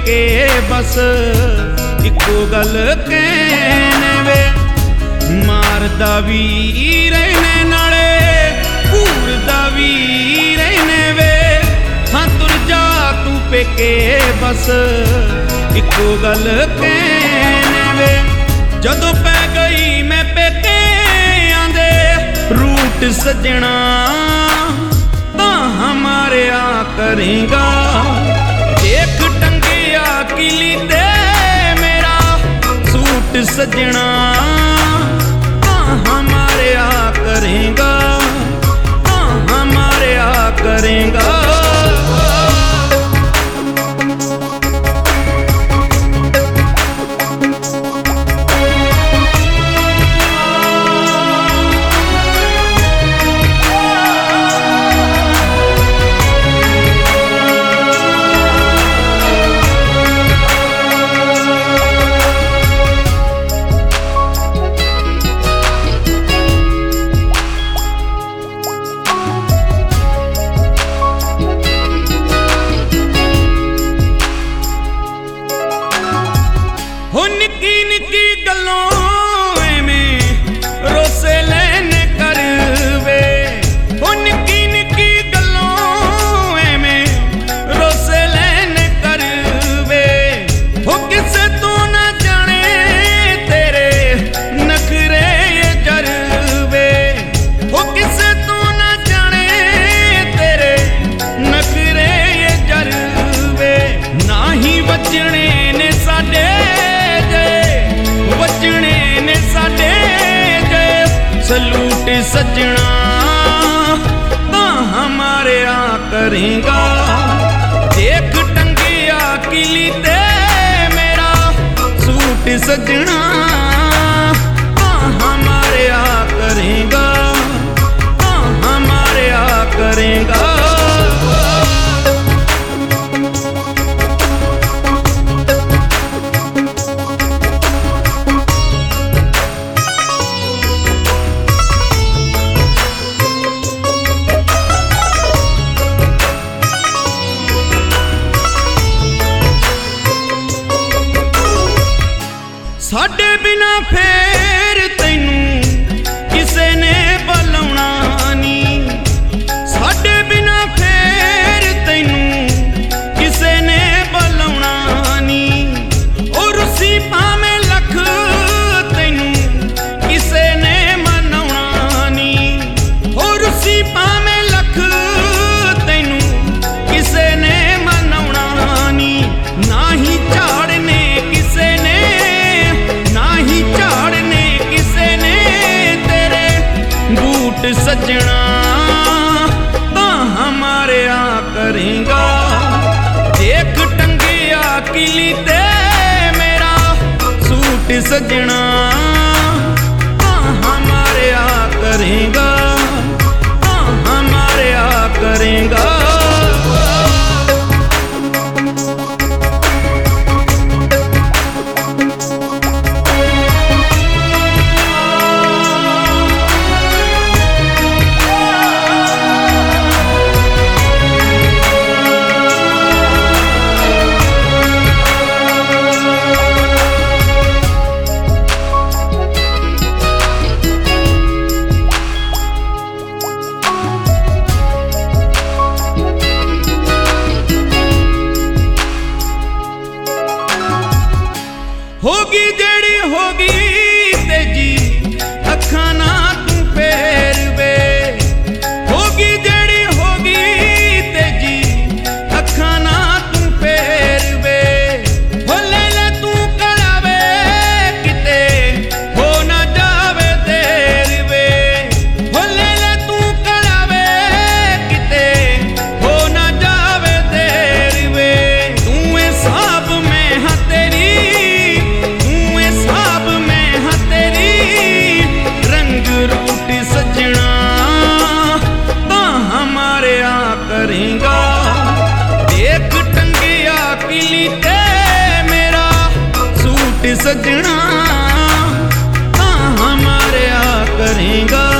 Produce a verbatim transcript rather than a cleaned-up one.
पेके बस इको गल कहने वे, मारदा भी रहने नाले घूरदा भी रहने वे। हाँ तुर जा तू पेके बस इको गल कहने वे। जदों पै गई मैं पेके आंदे रूट सजना, तां हमारे आ करेगा। देख टंगिया किली दे मेरा सूट सजना, तां हमारे आ करेगा, तां हमारे आ करेगा। हो निकी निकी गल्लों में रोसे लेने कर वे, हो निकी निकी गल्लों में रोसे लेने कर वे। हो किसे तू ना जाने तेरे नखरे ये जरवे, हो किसे तू ना जाने तेरे नखरे ये जरवे। ना ही बचने ने साडे बचने ने साडे जे सलूट सजना, तां हमारे आ करेगा। देख टंगिया किली ते मेरा सूट सजना, तां हमारे आ करेगा, तां हमारे आ करेगा। साडे बिना फेर तैनू किसे ने बुलाउणा नी, साडे बिना फेर तैनू किसे ने बुलाउणा नी। ओ रुसी भावें लख तैनू किसे ने मनाउणा नी, ओ रुसी भावें लख तैनू किसे ने मनाउणा नी। ना ही झाड़ने किसे ने, झाड़ने किसे ने तेरे बूट सजना, तां हमारे आ करेगा। देख टंगिया किली ते मेरा सूट सजना, तां हमारे आ करेगा, तां हमारे आ करेगा। होगी जेड़ी होगी तेजी अखा ना तू फेर वे, होगी जेड़ी होगी तेजी अखा ना तू फेर वे। हो ले ले तू करावे किते हो ना जावे देर वे, हो ले ले तू करावे किते हो ना जावे देर वे। तू हिसाब में हाँ तेरी, सजना, तां हमारे आ करेगा। देख टंगिया किली ते मेरा सूट सजना, तां हमारे आ करेगा।